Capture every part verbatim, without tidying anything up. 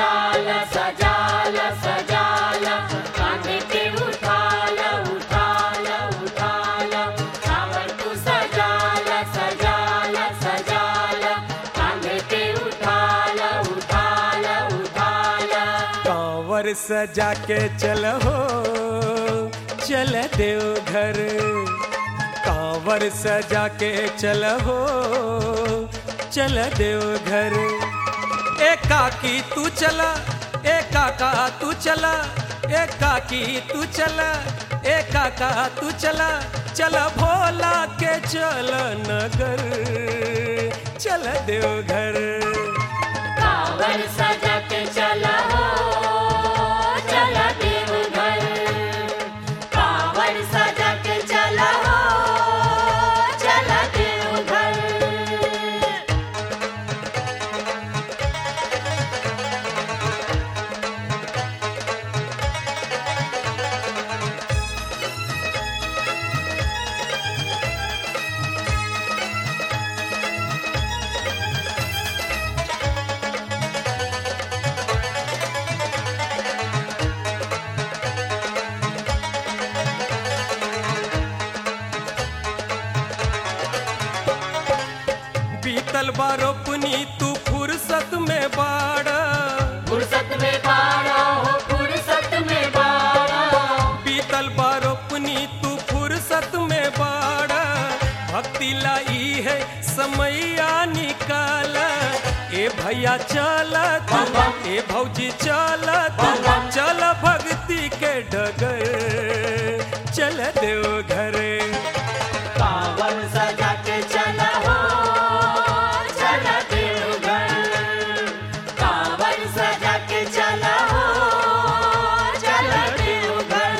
सजाला सजाला सजाला कांधे पे उठाला उठाला उठाला कांवर तू सजाला सजाला सजाला कांधे पे उठाला उठाला उठाला कांवर सजा के चल हो चल देवघर कांवर सजा के चल हो चल देवघर एकाकी तू चला एकाका तू चला एकाकी तू चला एकाका तू चला चल भोला के चल नगर चल देवघर कांवर सजा के चला हो चला देवघर कांवर सजा के चला हो चला देवघर बीतल बारोपनी तू फुर्सत में बाड़ा फुर्सत में बाड़ा हो फुर्सत में बाड़ा बीतल बारोपनी तू फुर्सत में बाड़ा भक्ति लाई है समैया निकाल ए भैया चल तू ए भौजी चल तू चल भक्ति के डगर चल देवघर कांवर सजा के चला हो चला देवघर कांवर सजा के चला हो चला देवघर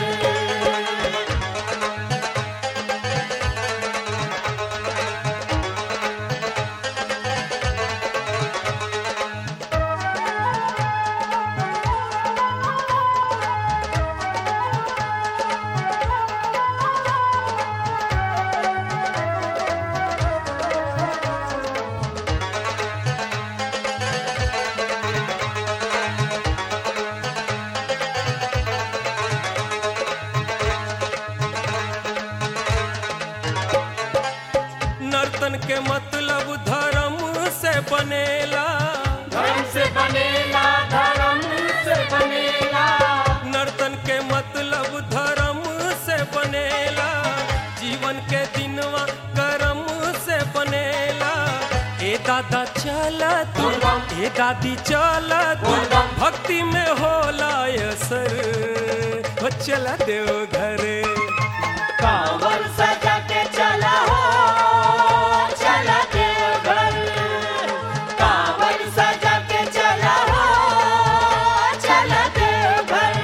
नर्तन के मतलब धर्म से बनेला धर्म से बनेला धर्म से बनेला नर्तन के मतलब धर्म से बनेला जीवन के दिनवा कर्म से बनेला ए दादा चल तू ए दादी चल तू भक्ति में होला असर हो चला देवघर कांवर सजा के चला हो चला देवघर कांवर सजा के चला हो चला देवघर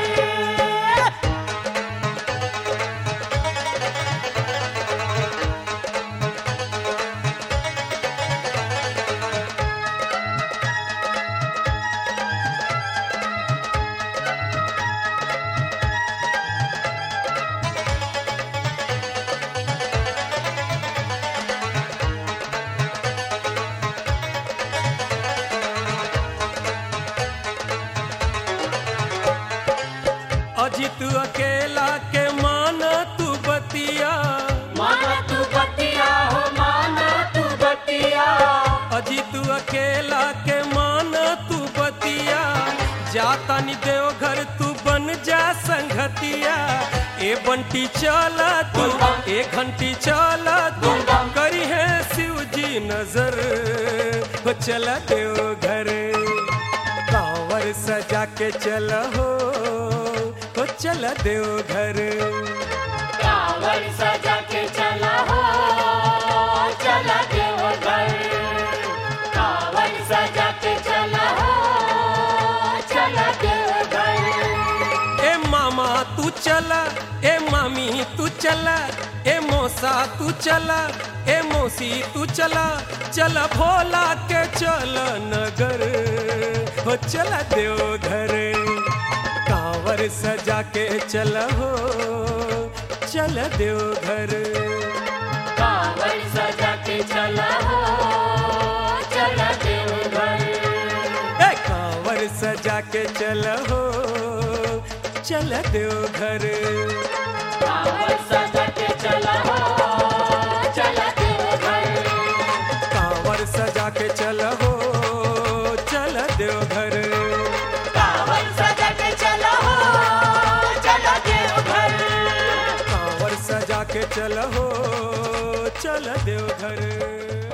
अजित अकेला के मान तू बतिया माना तू बतिया हो माना तू बतिया अजित अकेला के मान तू बतिया जाता नि देवघर तू बन जा संगतिया ए बंटी चल तू ए घंटी चल तू करी है शिव जी नजर हो चल देवघर कांवर सजा के चल हो हो चल देवघर कांवर सजा के चला हो चला देवघर कांवर सजा के चला हो चला देवघर ए मामा तू चला ए मामी तू चला ए मौसा तू चला ए मौसी तू चला चल भोला के चल नगर हो चला देवघर कांवर सजा के चल हो चल देवघर कांवर सजा के चला हो चला देवघर ए कांवर सजा सजा के चल हो चल देवघर। कांवर सजा के चला हो चला देवघर। कांवर सजा के चल हो चल देवघर। कांवर सजा के चला हो चला देवघर। कांवर सजा के चल हो चल देवघर।